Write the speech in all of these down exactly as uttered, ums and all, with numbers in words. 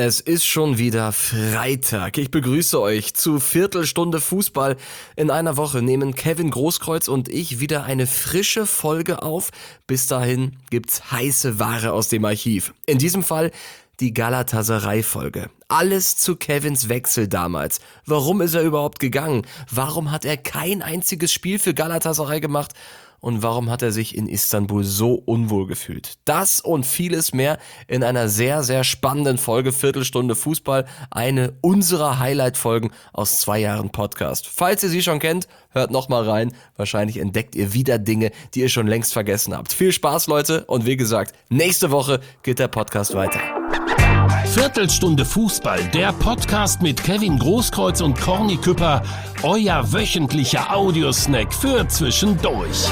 Es ist schon wieder Freitag. Ich begrüße euch zu Viertelstunde Fußball. In einer Woche nehmen Kevin Großkreuz und ich wieder eine frische Folge auf. Bis dahin gibt's heiße Ware aus dem Archiv. In diesem Fall die Galatasaray-Folge. Alles zu Kevins Wechsel damals. Warum ist er überhaupt gegangen? Warum hat er kein einziges Spiel für Galatasaray gemacht? Und warum hat er sich in Istanbul so unwohl gefühlt? Das und vieles mehr in einer sehr, sehr spannenden Folge Viertelstunde Fußball. Eine unserer Highlight-Folgen aus zwei Jahren Podcast. Falls ihr sie schon kennt, hört nochmal rein. Wahrscheinlich entdeckt ihr wieder Dinge, die ihr schon längst vergessen habt. Viel Spaß, Leute. Und wie gesagt, nächste Woche geht der Podcast weiter. Viertelstunde Fußball, der Podcast mit Kevin Großkreuz und Corny Küpper, euer wöchentlicher Audiosnack für zwischendurch.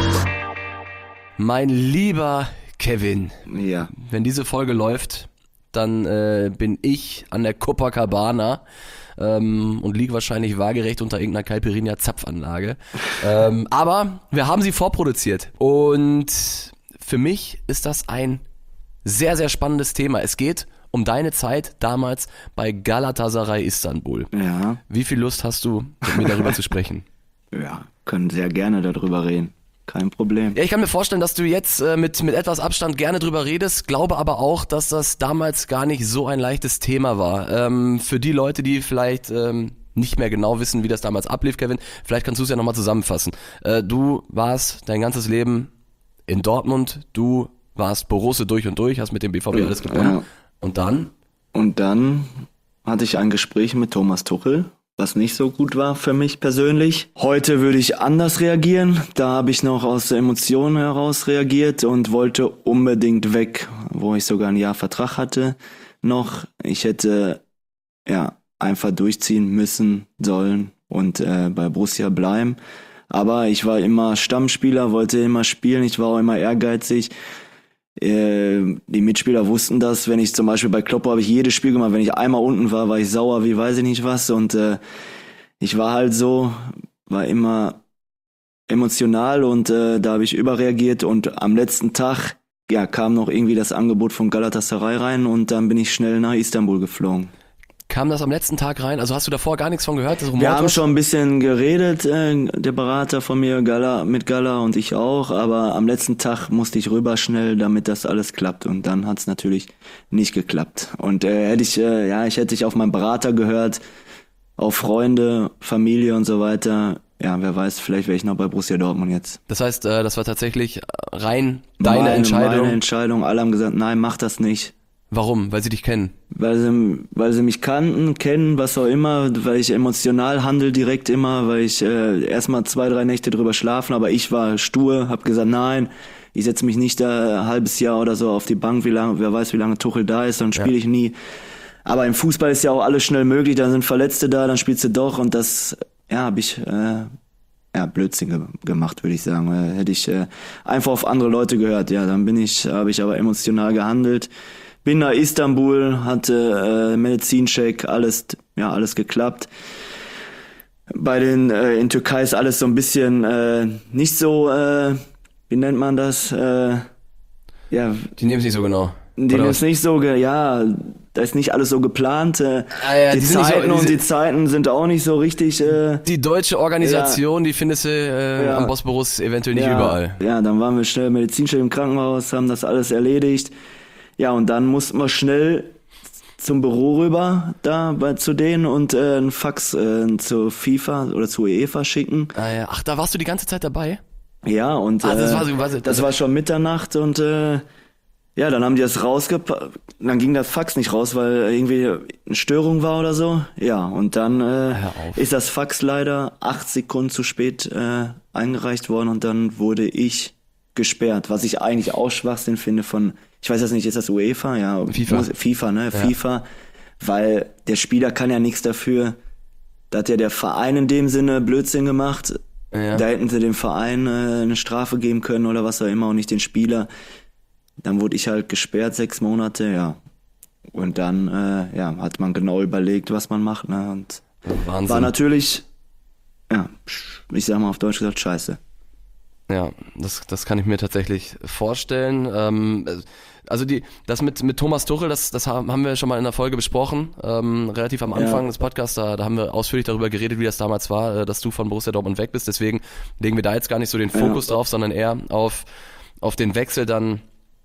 Mein lieber Kevin, ja. Wenn diese Folge läuft, dann äh, bin ich an der Copacabana ähm, und liege wahrscheinlich waagerecht unter irgendeiner Caipirinha-Zapfanlage. ähm, aber wir haben sie vorproduziert und für mich ist das ein sehr, sehr spannendes Thema. Es geht um deine Zeit damals bei Galatasaray Istanbul. Ja. Wie viel Lust hast du, mit mir darüber zu sprechen? Ja, können sehr gerne darüber reden. Kein Problem. Ja, ich kann mir vorstellen, dass du jetzt äh, mit, mit etwas Abstand gerne drüber redest, glaube aber auch, dass das damals gar nicht so ein leichtes Thema war. Ähm, für die Leute, die vielleicht ähm, nicht mehr genau wissen, wie das damals ablief, Kevin, vielleicht kannst du es ja nochmal zusammenfassen. Äh, du warst dein ganzes Leben in Dortmund, du warst Borusse durch und durch, hast mit dem B V B alles gewonnen. Ja. Und dann? Und dann hatte ich ein Gespräch mit Thomas Tuchel, was nicht so gut war für mich persönlich. Heute würde ich anders reagieren. Da habe ich noch aus Emotionen heraus reagiert und wollte unbedingt weg, wo ich sogar ein Jahr Vertrag hatte noch. Ich hätte ja einfach durchziehen müssen, sollen und äh, bei Borussia bleiben. Aber ich war immer Stammspieler, wollte immer spielen, ich war auch immer ehrgeizig. Die Mitspieler wussten das, wenn ich zum Beispiel bei Kloppo habe ich jedes Spiel gemacht, wenn ich einmal unten war, war ich sauer wie weiß ich nicht was und äh, ich war halt so, war immer emotional und äh, da habe ich überreagiert und am letzten Tag ja kam noch irgendwie das Angebot von Galatasaray rein und dann bin ich schnell nach Istanbul geflogen. Kam das am letzten Tag rein? Also hast du davor gar nichts von gehört? Das Wir haben was? schon ein bisschen geredet, äh, der Berater von mir, Gala, mit Gala und ich auch, aber am letzten Tag musste ich rüber schnell, damit das alles klappt und dann hat's natürlich nicht geklappt. Und äh, hätte ich, äh, ja, ich hätte ich auf meinen Berater gehört, auf Freunde, Familie und so weiter. Ja, wer weiß, vielleicht wäre ich noch bei Borussia Dortmund jetzt. Das heißt, äh, das war tatsächlich rein deine meine, Entscheidung? Meine Entscheidung, alle haben gesagt, nein, mach das nicht. Warum? Weil sie dich kennen? Weil sie, weil sie mich kannten, kennen, was auch immer, weil ich emotional handle direkt immer, weil ich äh, erstmal zwei, drei Nächte drüber schlafen, aber ich war stur, hab gesagt, nein, ich setze mich nicht da ein halbes Jahr oder so auf die Bank, wie lange, wer weiß, wie lange Tuchel da ist, dann spiele ja. ich nie. Aber im Fußball ist ja auch alles schnell möglich, da sind Verletzte da, dann spielst du doch und das, ja, habe ich äh, ja Blödsinn ge- gemacht, würde ich sagen. Äh, hätte ich äh, einfach auf andere Leute gehört, ja, dann bin ich, habe ich aber emotional gehandelt. Bin nach Istanbul, hatte äh, Medizincheck, alles, ja, alles geklappt. Bei den, äh, in Türkei ist alles so ein bisschen äh, nicht so, äh, wie nennt man das? Äh, ja, die nehmen es nicht so genau. Die nehmen es nicht so, ge- ja, da ist nicht alles so geplant. Äh, ah, ja, die, die Zeiten so, und die Zeiten sind auch nicht so richtig. Äh, die deutsche Organisation, ja, die findest du äh, ja, am Bosporus eventuell nicht ja, überall. Ja, dann waren wir schnell Medizincheck im Krankenhaus, haben das alles erledigt. Ja, und dann mussten wir schnell zum Büro rüber, da bei, zu denen und äh, einen Fax äh, zur FIFA oder zur UEFA schicken. Ah ja, ach, da warst du die ganze Zeit dabei? Ja, und ah, das, äh, war so, war so, das war schon Mitternacht und äh, ja, dann haben die das rausgepackt, dann ging das Fax nicht raus, weil irgendwie eine Störung war oder so. Ja, und dann äh, ist das Fax leider acht Sekunden zu spät äh, eingereicht worden und dann wurde ich gesperrt, was ich eigentlich auch Schwachsinn finde von, ich weiß jetzt nicht, ist das UEFA? Ja, FIFA. Muss, FIFA, ne? Ja. FIFA, weil der Spieler kann ja nichts dafür, da hat ja der Verein in dem Sinne Blödsinn gemacht. Ja. Da hätten sie dem Verein äh, eine Strafe geben können oder was auch immer und nicht den Spieler. Dann wurde ich halt gesperrt, sechs Monate, ja. Und dann äh, ja, hat man genau überlegt, was man macht, ne? Und Wahnsinn. War natürlich, ja, ich sag mal auf Deutsch gesagt, scheiße. Ja, das, das kann ich mir tatsächlich vorstellen. Ähm, also die, das mit, mit Thomas Tuchel, das, das haben wir schon mal in der Folge besprochen, ähm, relativ am Anfang ja. des Podcasts, da, da haben wir ausführlich darüber geredet, wie das damals war, dass du von Borussia Dortmund weg bist. Deswegen legen wir da jetzt gar nicht so den Fokus ja. drauf, sondern eher auf, auf den Wechsel dann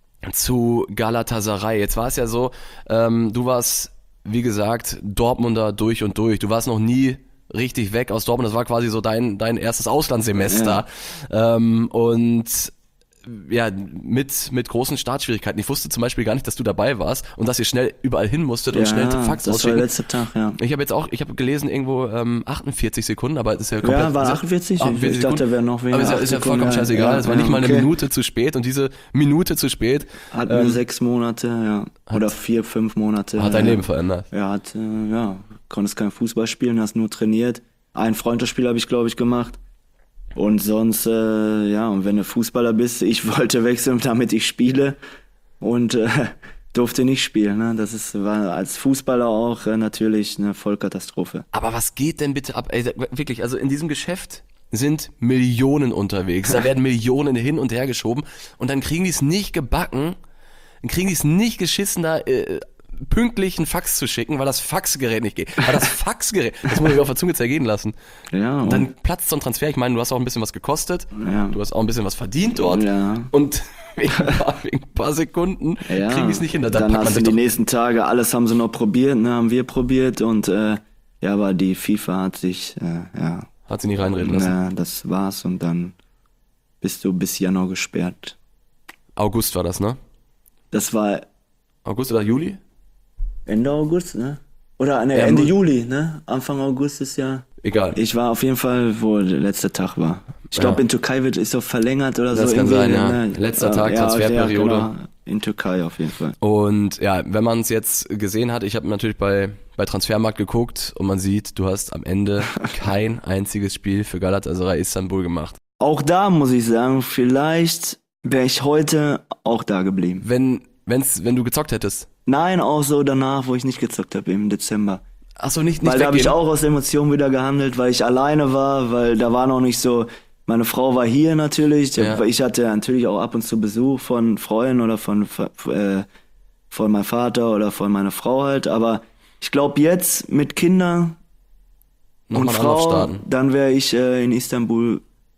zu Galatasaray. Jetzt war es ja so, ähm, du warst, wie gesagt, Dortmunder durch und durch. Du warst noch nie richtig weg aus Dortmund. Das war quasi so dein dein erstes Auslandssemester. Ja. Ähm, und ja, mit mit großen Startschwierigkeiten. Ich wusste zum Beispiel gar nicht, dass du dabei warst und dass ihr schnell überall hin musstet und ja, schnell Fax das ausschicken. war der letzte Tag, ja. Ich habe jetzt auch, ich habe gelesen irgendwo ähm, achtundvierzig Sekunden, aber das ist ja komplett... Ja, war achtundvierzig? achtundvierzig ich dachte, wäre noch weniger. Aber ist ja, ist ja vollkommen scheißegal. Es ja, war nicht mal eine okay. Minute zu spät und diese Minute zu spät... Hat nur ähm, sechs Monate, ja. Oder vier, fünf Monate. Hat dein ja. Leben verändert. Ja, hat, äh, ja, konntest kein Fußball spielen, hast nur trainiert. Ein Freundschaftsspiel habe ich, glaube ich, gemacht. Und sonst, äh, ja, und wenn du Fußballer bist, ich wollte wechseln, damit ich spiele und äh, durfte nicht spielen. Ne? Das ist, war als Fußballer auch äh, natürlich eine Vollkatastrophe. Aber was geht denn bitte ab? Ey, wirklich, also in diesem Geschäft sind Millionen unterwegs. Da werden Millionen hin und her geschoben und dann kriegen die es nicht gebacken, dann kriegen die es nicht geschissen, da äh, pünktlich einen Fax zu schicken, weil das Faxgerät nicht geht. Weil das Faxgerät, das muss ich auf der Zunge zergehen lassen. Ja. Und dann platzt so ein Transfer. Ich meine, du hast auch ein bisschen was gekostet. Ja. Du hast auch ein bisschen was verdient dort. Ja. Und wegen ein paar, wegen ein paar Sekunden ja. kriegen die es nicht hin. Da dann hast du die nächsten Tage, alles haben sie noch probiert, ne, haben wir probiert und äh, ja, aber die FIFA hat sich, äh, ja. Hat sie nicht reinreden lassen. Ja, das war's und dann bist du bis Januar gesperrt. August war das, ne? Das war... August oder Juli? Ende August, ne? Oder ne, ja, Ende Juli, ne? Anfang August ist ja... Egal. Ich war auf jeden Fall, wo der letzte Tag war. Ich glaube, ja. in Türkei wird ist doch verlängert oder das so. Das kann sein, ja. Ne? Letzter Tag, ja, Transferperiode. Ja, genau. In Türkei auf jeden Fall. Und ja, wenn man es jetzt gesehen hat, ich habe natürlich bei, bei Transfermarkt geguckt und man sieht, du hast am Ende kein einziges Spiel für Galatasaray Istanbul gemacht. Auch da muss ich sagen, vielleicht wäre ich heute auch da geblieben. Wenn, wenn's, wenn du gezockt hättest? Nein, auch so danach, wo ich nicht gezockt habe im Dezember. Ach so, nicht, nicht Weil da habe ich auch aus Emotionen wieder gehandelt, weil ich alleine war, weil da war noch nicht so, meine Frau war hier natürlich, ja. Ich hatte natürlich auch ab und zu Besuch von Freunden oder von, äh, von meinem Vater oder von meiner Frau halt, aber ich glaube jetzt mit Kindern noch und Frau, dann wäre ich äh, in Istanbul,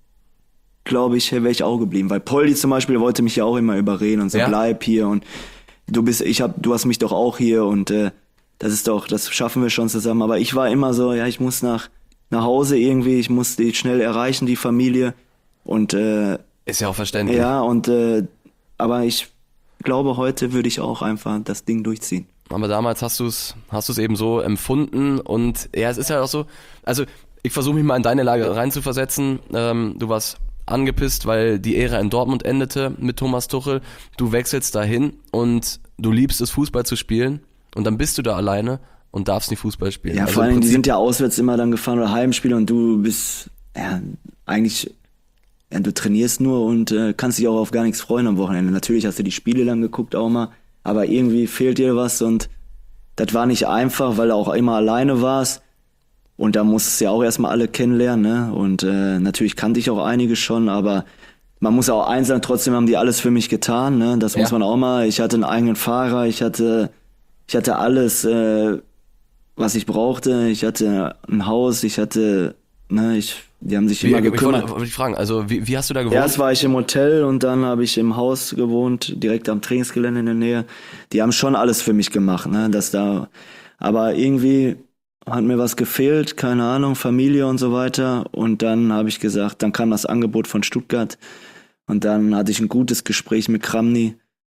glaube ich, wäre ich auch geblieben, weil Poldi zum Beispiel wollte mich ja auch immer überreden und so, ja. Bleib hier und du bist, ich hab, du hast mich doch auch hier und äh, das ist doch, das schaffen wir schon zusammen. Aber ich war immer so, ja, ich muss nach nach Hause irgendwie, ich muss die schnell erreichen, die Familie und äh, ist ja auch verständlich. Ja, und äh, aber ich glaube, heute würde ich auch einfach das Ding durchziehen. Aber damals hast du es, hast du es eben so empfunden und ja, es ist ja auch so. Also ich versuche mich mal in deine Lage reinzuversetzen. Ähm, du warst angepisst, weil die Ära in Dortmund endete mit Thomas Tuchel. Du wechselst dahin und du liebst es, Fußball zu spielen. Und dann bist du da alleine und darfst nicht Fußball spielen. Ja, also vor allem, die sind ja auswärts immer dann gefahren oder Heimspiele und du bist, ja, eigentlich, ja, du trainierst nur und äh, kannst dich auch auf gar nichts freuen am Wochenende. Natürlich hast du die Spiele dann geguckt auch mal, aber irgendwie fehlt dir was und das war nicht einfach, weil du auch immer alleine warst. Und da musstest du ja auch erstmal alle kennenlernen, ne? Und äh, natürlich kannte ich auch einige schon, aber man muss auch eins sagen, trotzdem haben die alles für mich getan, ne? Das ja. muss man auch mal. Ich hatte einen eigenen Fahrer, ich hatte Ich hatte alles, äh, was ich brauchte. Ich hatte ein Haus, ich hatte, ne, ich, die haben sich wie, immer gekümmert. Ich wollte dich fragen, also wie, wie hast du da gewohnt? Erst war ich im Hotel und dann habe ich im Haus gewohnt, direkt am Trainingsgelände in der Nähe. Die haben schon alles für mich gemacht, ne, dass da, aber irgendwie hat mir was gefehlt, keine Ahnung, Familie und so weiter. Und dann habe ich gesagt, dann kam das Angebot von Stuttgart und dann hatte ich ein gutes Gespräch mit Kramny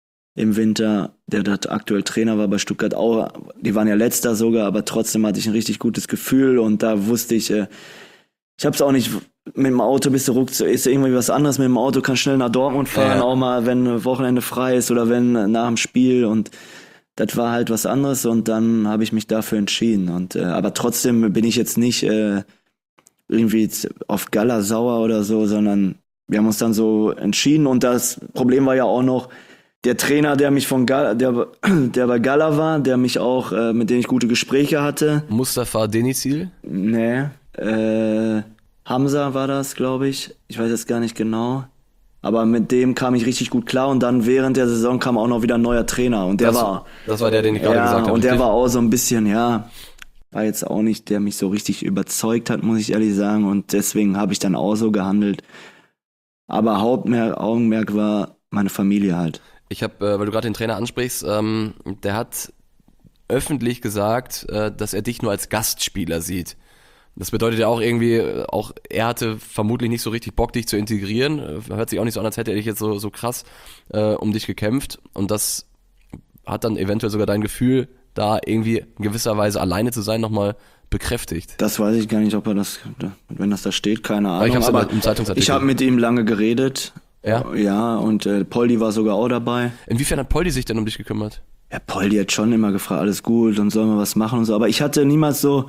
im Winter, der dort aktuell Trainer war bei Stuttgart auch. Die waren ja letzter sogar, aber trotzdem hatte ich ein richtig gutes Gefühl und da wusste ich, äh, ich hab's auch nicht, mit dem Auto bist du ruckzuck, ist irgendwie was anderes, mit dem Auto kannst schnell nach Dortmund fahren, ja. auch mal, wenn ein Wochenende frei ist oder wenn nach dem Spiel und das war halt was anderes und dann habe ich mich dafür entschieden und äh, aber trotzdem bin ich jetzt nicht äh, irgendwie auf Gala sauer oder so, sondern wir haben uns dann so entschieden und das Problem war ja auch noch, der Trainer, der mich von Gala, der, der bei Gala war, der mich auch, äh, mit dem ich gute Gespräche hatte. Mustafa Denizli? Nee, äh, Hamza war das, glaube ich. Ich weiß jetzt gar nicht genau. Aber mit dem kam ich richtig gut klar und dann während der Saison kam auch noch wieder ein neuer Trainer und der das, war... Das war der, den ich gerade ja, gesagt habe. und der richtig? war auch so ein bisschen, ja, war jetzt auch nicht, der mich so richtig überzeugt hat, muss ich ehrlich sagen und deswegen habe ich dann auch so gehandelt. Aber Hauptaugenmerk war meine Familie halt. Ich habe, äh, weil du gerade den Trainer ansprichst, ähm, der hat öffentlich gesagt, äh, dass er dich nur als Gastspieler sieht. Das bedeutet ja auch irgendwie, äh, auch er hatte vermutlich nicht so richtig Bock, dich zu integrieren. Äh, hört sich auch nicht so an, als hätte er dich jetzt so, so krass äh, um dich gekämpft. Und das hat dann eventuell sogar dein Gefühl, da irgendwie in gewisser Weise alleine zu sein, nochmal bekräftigt. Das weiß ich gar nicht, ob er das, wenn das da steht, keine Ahnung. Ich hab's aber aber im Zeitungsartikel. Ich habe mit ihm lange geredet. Ja? Ja, und äh, Poldi war sogar auch dabei. Inwiefern hat Poldi sich denn um dich gekümmert? Ja, Poldi hat schon immer gefragt, alles gut und sollen wir was machen und so. Aber ich hatte niemals so,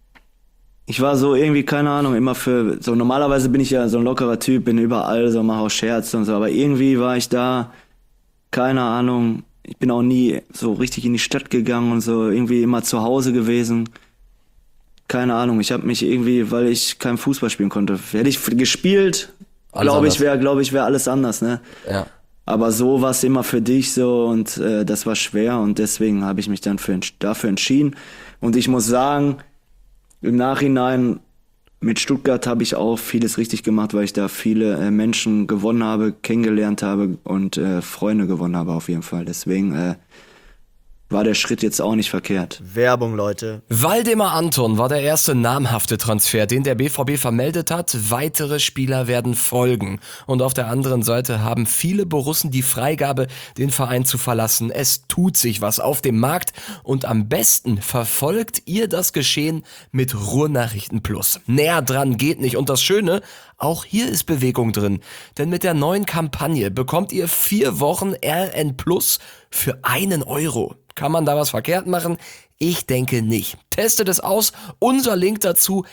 ich war so irgendwie, keine Ahnung, immer für, so normalerweise bin ich ja so ein lockerer Typ, bin überall, so mache auch Scherze und so. Aber irgendwie war ich da, keine Ahnung, ich bin auch nie so richtig in die Stadt gegangen und so, irgendwie immer zu Hause gewesen. Keine Ahnung, ich habe mich irgendwie, weil ich kein Fußball spielen konnte, hätte ich gespielt, glaube ich, wäre, glaube ich, wäre alles anders, ne? Ja. Aber so war es immer für dich so und äh, das war schwer und deswegen habe ich mich dann für, dafür entschieden. Und ich muss sagen, im Nachhinein mit Stuttgart habe ich auch vieles richtig gemacht, weil ich da viele äh, Menschen gewonnen habe, kennengelernt habe und äh, Freunde gewonnen habe auf jeden Fall. Deswegen äh, war der Schritt jetzt auch nicht verkehrt. Werbung, Leute. Waldemar Anton war der erste namhafte Transfer, den der B V B vermeldet hat. Weitere Spieler werden folgen. Und auf der anderen Seite haben viele Borussen die Freigabe, den Verein zu verlassen. Es tut sich was auf dem Markt und am besten verfolgt ihr das Geschehen mit Ruhrnachrichten Plus. Näher dran geht nicht. Und das Schöne, auch hier ist Bewegung drin. Denn mit der neuen Kampagne bekommt ihr vier Wochen R N Plus für einen Euro. Kann man da was verkehrt machen? Ich denke nicht. Testet es aus. Unser Link dazu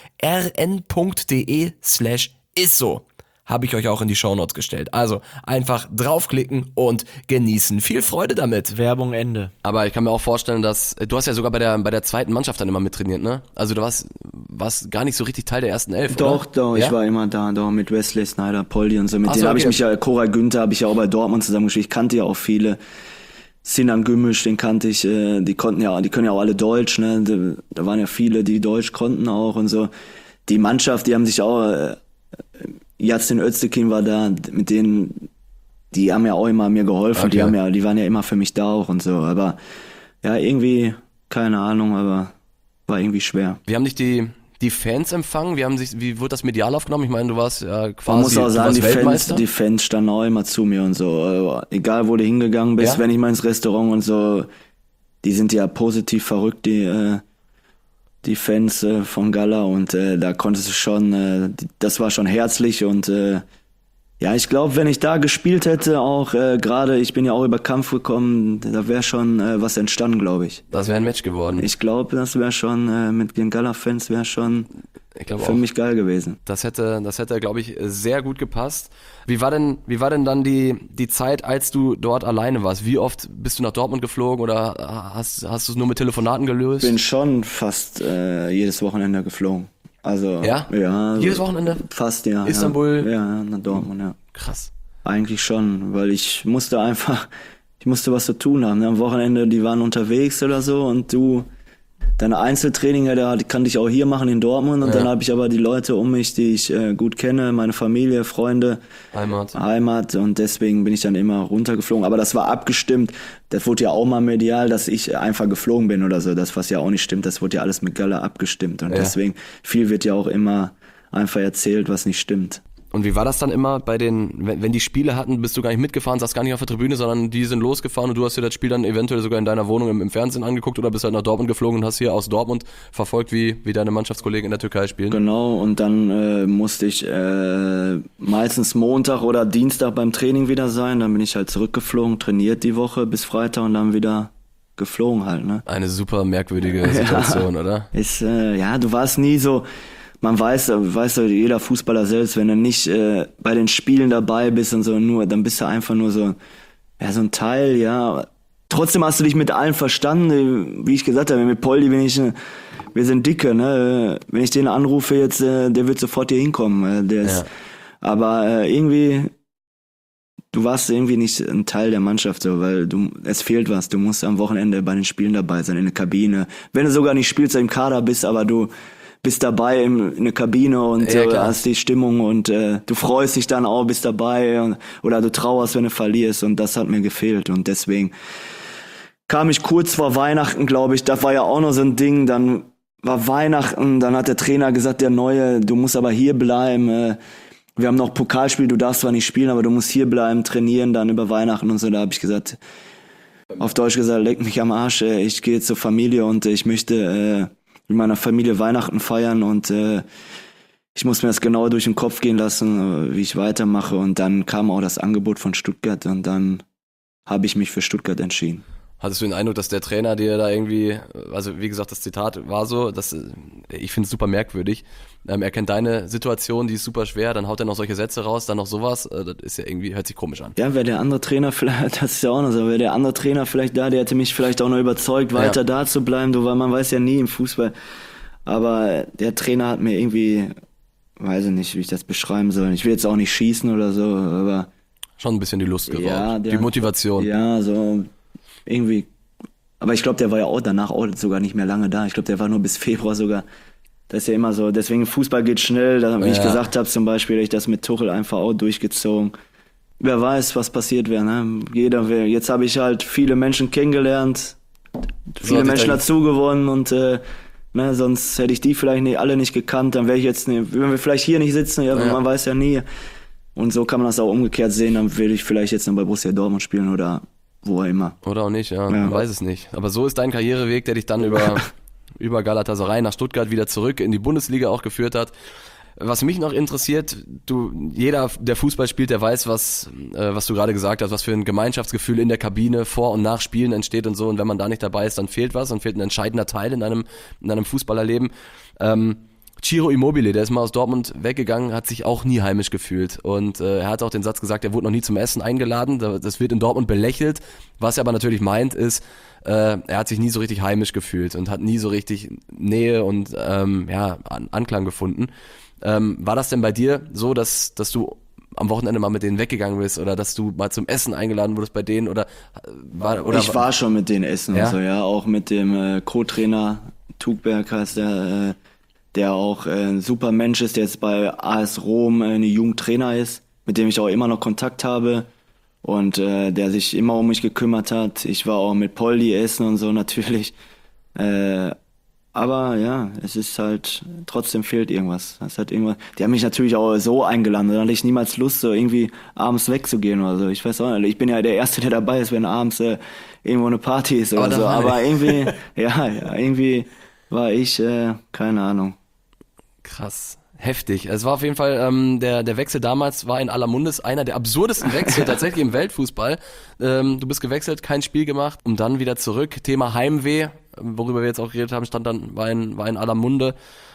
rn.de slash isso. Habe ich euch auch in die Shownotes gestellt. Also einfach draufklicken und genießen. Viel Freude damit. Werbung Ende. Aber ich kann mir auch vorstellen, dass du hast ja sogar bei der bei der zweiten Mannschaft dann immer mittrainiert, ne? Also du warst, warst gar nicht so richtig Teil der ersten Elf, Doch, oder? doch, Ja? ich war immer da, doch mit Wesley Sneijder, Poldi und so. Mit Ach denen so, habe ich okay. mich ja, Cora Günther habe ich ja auch bei Dortmund zusammengespielt. Ich kannte ja auch viele. Sinan Gümüş, den kannte ich, äh, die konnten ja, die können ja auch alle Deutsch, ne? Da, da waren ja viele, die Deutsch konnten auch und so. Die Mannschaft, die haben sich auch, äh, Yassin Öztekin war da, mit denen, die haben ja auch immer mir geholfen, Okay. die haben ja, die waren ja immer für mich da auch und so. Aber ja, irgendwie, keine Ahnung, aber war irgendwie schwer. Wie haben dich die die Fans empfangen? Wie haben sich, wie wurde das medial aufgenommen? Ich meine, du warst ja quasi Man muss auch du sagen, warst die Fans, Weltmeister. die Fans standen auch immer zu mir und so. Äh, Egal, wo du hingegangen bist, Ja? wenn ich mal ins Restaurant und so, die sind ja positiv verrückt, die, äh, die Fans äh, von Gala und äh, da konntest du schon, äh, die- das war schon herzlich und äh, ja, ich glaube, wenn ich da gespielt hätte, auch äh, gerade, ich bin ja auch über Kampf gekommen, da wäre schon äh, was entstanden, glaube ich. Das wäre ein Match geworden. Ich glaube, das wäre schon, äh, mit den Gala-Fans wäre schon Ich glaube für auch. mich geil gewesen. Das hätte, das hätte, glaube ich, sehr gut gepasst. Wie war denn, wie war denn dann die, die Zeit, als du dort alleine warst? Wie oft bist du nach Dortmund geflogen oder hast, hast du es nur mit Telefonaten gelöst? Bin schon fast äh, jedes Wochenende geflogen. Also Ja? ja, Jedes Wochenende? fast ja. Istanbul? Ja, ja, nach Dortmund, ja. Krass. Eigentlich schon, weil ich musste einfach, ich musste was zu tun haben. Am Wochenende, die waren unterwegs oder so und du, deine Einzeltraining, ja, da- die kann ich auch hier machen in Dortmund und Ja. dann habe ich aber die Leute um mich, die ich äh, gut kenne, meine Familie, Freunde, Heimat. Heimat und deswegen bin ich dann immer runtergeflogen. Aber das war abgestimmt. Das wurde ja auch mal medial, dass ich einfach geflogen bin oder so. Das, was ja auch nicht stimmt, das wurde ja alles mit Gala abgestimmt. Und Ja. deswegen, viel wird ja auch immer einfach erzählt, was nicht stimmt. Und wie war das dann immer bei den, wenn, wenn die Spiele hatten, bist du gar nicht mitgefahren, saß gar nicht auf der Tribüne, sondern die sind losgefahren und du hast dir das Spiel dann eventuell sogar in deiner Wohnung im, im Fernsehen angeguckt oder bist halt nach Dortmund geflogen und hast hier aus Dortmund verfolgt, wie, wie deine Mannschaftskollegen in der Türkei spielen? Genau, und dann äh, musste ich äh, meistens Montag oder Dienstag beim Training wieder sein. Dann bin ich halt zurückgeflogen, trainiert die Woche bis Freitag und dann wieder geflogen halt, ne? Eine super merkwürdige Situation, oder? Ist, äh, ja, du warst nie so, man weiß, weiß ja jeder Fußballer selbst, wenn du nicht äh, bei den Spielen dabei bist und so nur, dann bist du einfach nur so, ja, so ein Teil, ja. Trotzdem hast du dich mit allen verstanden, wie ich gesagt habe, mit Poldi bin ich, äh, wir sind dicke, ne? Wenn ich den anrufe jetzt, äh, der wird sofort hier hinkommen. Äh, der ist, Ja. aber äh, irgendwie warst irgendwie nicht ein Teil der Mannschaft, so, weil du, es fehlt was. Du musst am Wochenende bei den Spielen dabei sein, in der Kabine. Wenn du sogar nicht spielst, im Kader bist, aber du bist dabei in, in der Kabine und ja, äh, hast die Stimmung und äh, du freust dich dann auch, bist dabei und, oder du trauerst, wenn du verlierst, und das hat mir gefehlt, und deswegen kam ich kurz vor Weihnachten, glaube ich, das war ja auch noch so ein Ding, dann war Weihnachten, dann hat der Trainer gesagt, der Neue, du musst aber hier bleiben, äh, wir haben noch Pokalspiel, du darfst zwar nicht spielen, aber du musst hier bleiben, trainieren dann über Weihnachten und so. Da habe ich gesagt, auf Deutsch gesagt, leck mich am Arsch, ey. Ich gehe zur Familie und ich möchte äh, mit meiner Familie Weihnachten feiern, und äh, ich muss mir das genau durch den Kopf gehen lassen, wie ich weitermache. Und dann kam auch das Angebot von Stuttgart, und dann habe ich mich für Stuttgart entschieden. Hattest du den Eindruck, dass der Trainer dir da irgendwie, also wie gesagt, das Zitat war so, dass ich finde es super merkwürdig. Ähm, er kennt deine Situation, die ist super schwer, dann haut er noch solche Sätze raus, dann noch sowas, äh, das ist ja irgendwie, hört sich komisch an. Ja, wäre der andere Trainer vielleicht, das ist ja auch noch so, wäre der andere Trainer vielleicht da, der hätte mich vielleicht auch noch überzeugt, weiter ja. da zu bleiben, du, weil man weiß ja nie im Fußball. Aber der Trainer hat mir irgendwie, weiß ich nicht, wie ich das beschreiben soll. Ich will jetzt auch nicht schießen oder so, aber schon ein bisschen die Lust geraubt, ja, der, die Motivation. Ja, so irgendwie, aber ich glaube, der war ja auch danach auch sogar nicht mehr lange da. Ich glaube, der war nur bis Februar sogar. Das ist ja immer so, deswegen Fußball geht schnell, da, wie ja. ich gesagt habe zum Beispiel, hätte ich das mit Tuchel einfach auch durchgezogen. Wer weiß, was passiert wäre, ne? Jeder wäre, jetzt habe ich halt viele Menschen kennengelernt, viele so Menschen dazu gewonnen, und äh, ne, sonst hätte ich die vielleicht nicht, alle nicht gekannt, dann wäre ich jetzt, ne, wenn wir vielleicht hier nicht sitzen, ja, ja. man weiß ja nie. Und so kann man das auch umgekehrt sehen, dann würde ich vielleicht jetzt noch bei Borussia Dortmund spielen oder wo auch immer. Oder auch nicht, ja, ja. Man weiß es nicht. Aber so ist dein Karriereweg, der dich dann über, über Galatasaray nach Stuttgart wieder zurück in die Bundesliga auch geführt hat. Was mich noch interessiert, du, jeder, der Fußball spielt, der weiß, was, äh, was du gerade gesagt hast, was für ein Gemeinschaftsgefühl in der Kabine vor und nach Spielen entsteht und so. Und wenn man da nicht dabei ist, dann fehlt was und fehlt ein entscheidender Teil in einem, in einem Fußballerleben. Ähm, Ciro Immobile, der ist mal aus Dortmund weggegangen, hat sich auch nie heimisch gefühlt, und äh, er hat auch den Satz gesagt, er wurde noch nie zum Essen eingeladen, das wird in Dortmund belächelt, was er aber natürlich meint ist, äh, er hat sich nie so richtig heimisch gefühlt und hat nie so richtig Nähe und ähm, ja, An- Anklang gefunden. Ähm, war das denn bei dir so, dass, dass du am Wochenende mal mit denen weggegangen bist oder dass du mal zum Essen eingeladen wurdest bei denen, oder war oder ich war schon mit denen essen, ja? Also ja, auch mit dem äh, Co-Trainer Tugberg heißt der, äh, der auch äh, ein super Mensch ist, der jetzt bei A S Rom äh, eine Jugendtrainer ist, mit dem ich auch immer noch Kontakt habe, und äh, der sich immer um mich gekümmert hat. Ich war auch mit Poldi essen und so natürlich. Äh, aber ja, es ist halt, trotzdem fehlt irgendwas. Es hat irgendwas. Die haben mich natürlich auch so eingeladen, da hatte ich niemals Lust, so irgendwie abends wegzugehen oder so. Ich weiß auch nicht, ich bin ja der Erste, der dabei ist, wenn abends äh, irgendwo eine Party ist oder aber so. Aber irgendwie, ja, ja, irgendwie war ich, äh, keine Ahnung. Krass, heftig. Es war auf jeden Fall, ähm, der, der Wechsel damals war in aller Mundes einer der absurdesten Wechsel tatsächlich im Weltfußball. Ähm, du bist gewechselt, kein Spiel gemacht, und dann wieder zurück. Thema Heimweh, worüber wir jetzt auch geredet haben, stand dann, war in, war in aller Munde.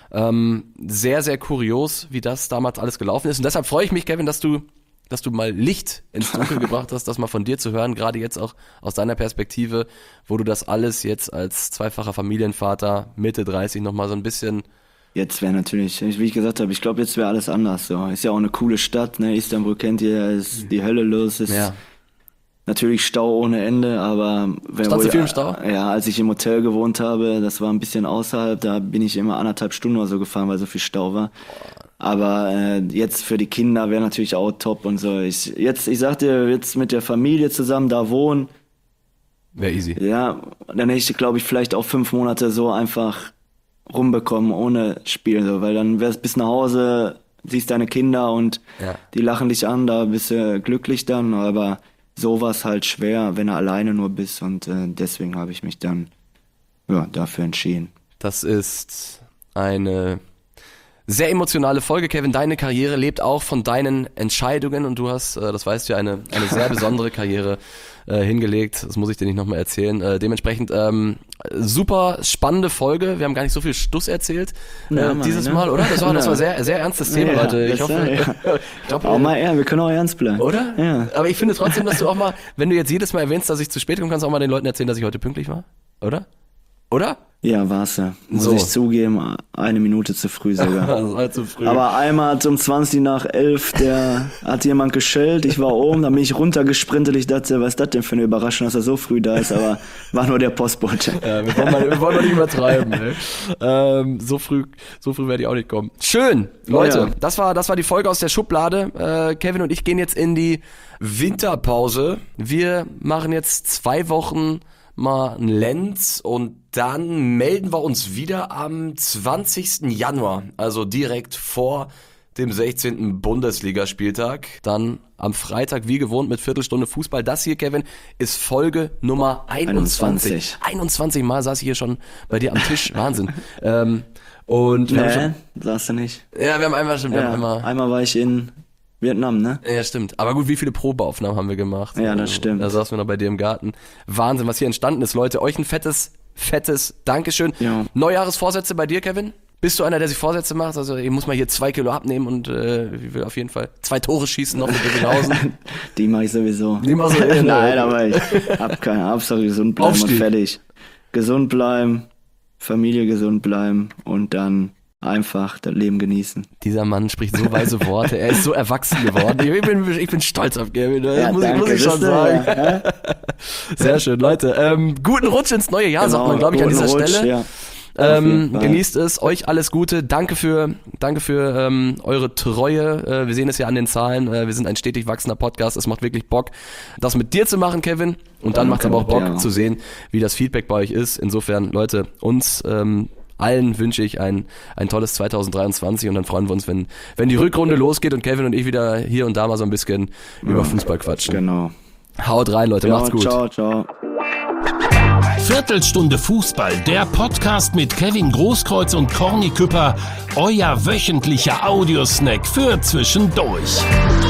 Ähm, sehr, sehr kurios, wie das damals alles gelaufen ist. Und deshalb freue ich mich, Kevin, dass du, dass du mal Licht ins Dunkel gebracht hast, das mal von dir zu hören, gerade jetzt auch aus deiner Perspektive, wo du das alles jetzt als zweifacher Familienvater, Mitte dreißig, nochmal so ein bisschen... Jetzt wäre natürlich, wie ich gesagt habe, ich glaube, jetzt wäre alles anders. So, ist ja auch eine coole Stadt, ne? Istanbul kennt ihr, ist die Hölle los, ist ja. Natürlich Stau ohne Ende, aber wenn Standst du viel im Stau? Ja, als ich im Hotel gewohnt habe, das war ein bisschen außerhalb, da bin ich immer anderthalb Stunden oder so gefahren, weil so viel Stau war. Aber äh, jetzt für die Kinder wäre natürlich auch top und so. Ich jetzt, ich sag dir, jetzt mit der Familie zusammen da wohnen. Wäre easy. Ja, dann hätte ich, glaube ich, vielleicht auch fünf Monate so einfach rumbekommen ohne Spiel, so, weil dann wärst bis nach Hause, siehst deine Kinder und ja. die lachen dich an, da bist du glücklich dann, aber so war es halt schwer, wenn du alleine nur bist, und äh, deswegen habe ich mich dann ja, dafür entschieden. Das ist eine sehr emotionale Folge, Kevin. Deine Karriere lebt auch von deinen Entscheidungen, und du hast, äh, das weißt du, eine, eine sehr besondere Karriere äh, hingelegt. Das muss ich dir nicht nochmal erzählen. Äh, dementsprechend ähm, super spannende Folge. Wir haben gar nicht so viel Stuss erzählt äh, ja, dieses ne? Mal, oder? Das war, das war sehr, sehr ernstes Thema, ja, Leute. Ich hoffe, war, ja. ich glaube, auch mal eher, wir können auch ernst bleiben. Oder? Ja. Aber ich finde trotzdem, dass du auch mal, wenn du jetzt jedes Mal erwähnst, dass ich zu spät komme, kannst du auch mal den Leuten erzählen, dass ich heute pünktlich war. Oder? Oder? Ja, war's ja. Muss So. ich zugeben, eine Minute zu früh sogar. Das ist halt zu früh. Aber einmal hat um zwanzig nach elf, der hat jemand geschellt, ich war oben, dann bin ich runtergesprintet, ich dachte, was ist das denn für eine Überraschung, dass er so früh da ist, aber war nur der Postbote. Ja, wir wollen mal, wir wollen mal nicht übertreiben. Ey. Ähm, so früh, so früh werde ich auch nicht kommen. Schön, Leute. Oh ja. Das war, das war die Folge aus der Schublade. Äh, Kevin und ich gehen jetzt in die Winterpause. Wir machen jetzt zwei Wochen mal ein Lenz und dann melden wir uns wieder am zwanzigsten Januar, also direkt vor dem sechzehnten Bundesligaspieltag. Dann am Freitag wie gewohnt mit Viertelstunde Fußball. Das hier, Kevin, ist Folge Nummer einundzwanzig. einundzwanzig. einundzwanzig Mal saß ich hier schon bei dir am Tisch. Wahnsinn. ähm, und wir haben Nee, schon, sagst du nicht. ja, wir haben einmal schon, wir Ja, haben einmal, einmal war ich in Vietnam, ne? ja, stimmt. Aber gut, wie viele Probeaufnahmen haben wir gemacht? Ja, das stimmt. Da saßen wir noch bei dir im Garten. Wahnsinn, was hier entstanden ist, Leute. Euch ein fettes, fettes Dankeschön. Ja. Neujahresvorsätze bei dir, Kevin? Bist du einer, der sich Vorsätze macht? Also ich muss mal hier zwei Kilo abnehmen und äh, ich will auf jeden Fall zwei Tore schießen noch mit Regenhausen. Die mache ich sowieso. Die machst du eh, ne? Nein, aber ich hab keine Hauptsache gesund bleiben Aufstieg. und fertig. Gesund bleiben, Familie gesund bleiben und dann einfach das Leben genießen. Dieser Mann spricht so weise Worte. Er ist so erwachsen geworden. Ich bin, ich bin stolz auf Kevin. Das Ja, muss, ich, danke, muss ich schon wisst ihr, sagen. ja. Sehr schön, Leute. Ähm, guten Rutsch ins neue Jahr, sagt man, glaube ich, an guten dieser Rutsch, Stelle. Ja. Auf Ähm, jeden Fall. genießt es, euch alles Gute, danke für, danke für ähm, eure Treue, äh, wir sehen es ja an den Zahlen, äh, wir sind ein stetig wachsender Podcast, es macht wirklich Bock, das mit dir zu machen, Kevin, und dann Danke, macht es aber auch Bock ja. zu sehen, wie das Feedback bei euch ist. Insofern, Leute, uns ähm, allen wünsche ich ein, ein tolles zwanzig dreiundzwanzig und dann freuen wir uns, wenn, wenn die Rückrunde losgeht und Kevin und ich wieder hier und da mal so ein bisschen über Fußball quatschen. Genau. Haut rein, Leute, Ja, macht's gut. ciao, ciao. Viertelstunde Fußball, der Podcast mit Kevin Großkreuz und Corny Küpper, euer wöchentlicher Audiosnack für zwischendurch.